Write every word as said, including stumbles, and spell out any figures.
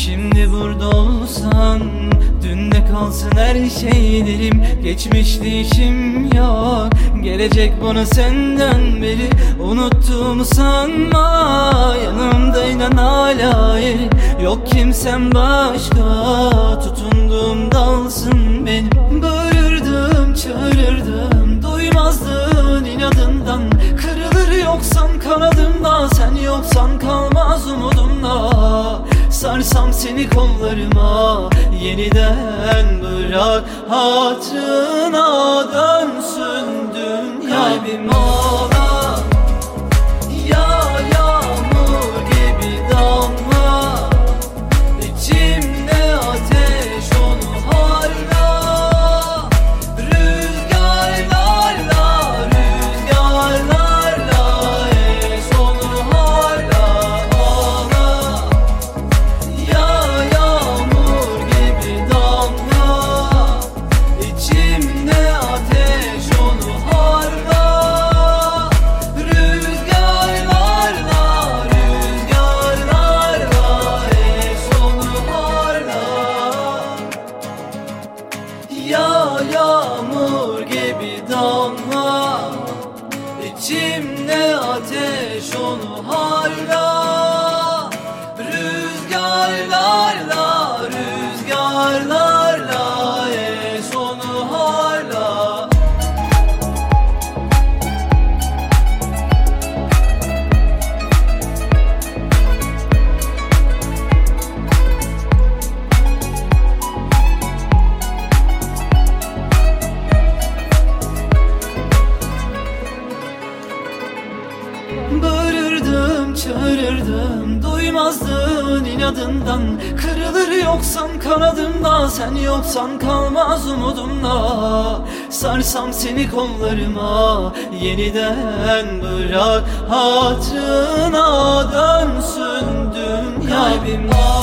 Şimdi burada olsan, dünde kalsın her şeylerim. Geçmişte işim yok, gelecek bana senden beri. Unuttuğumu sanma, yanımda inan hala yerim. Yok kimsem başka, tutunduğum dalsın benim. Bağırırdım, çağırırdım, duymazdın inadından. Kırılır yoksan kanadımda, sen yoksan kalmaz umudumda. Sarsam seni kollarıma, yeniden bırak hatırına dönsün dünya. Kalbim ağla, ya yağmur gibi damla. İçimde ateş onu harla. Rüzgarlarla, rüzgarlarla es onu harla. Ağla, ya yağmur gibi damla. İçimde ateş onu harla. Rüzgarlarla, rüzgarlarla es onu harla. Ya yağmur gibi damla. İçimde ateş onu harla. Rüzgarlarla, rüzgarlarla es onu harla. Bağırırdım, çağırırdım, duymazdın inadından. Kırılır yoksan kanadımda, sen yoksan kalmaz umudumda. Sarsam seni kollarıma, yeniden bırak hatırına dönsün dünya. Kalbim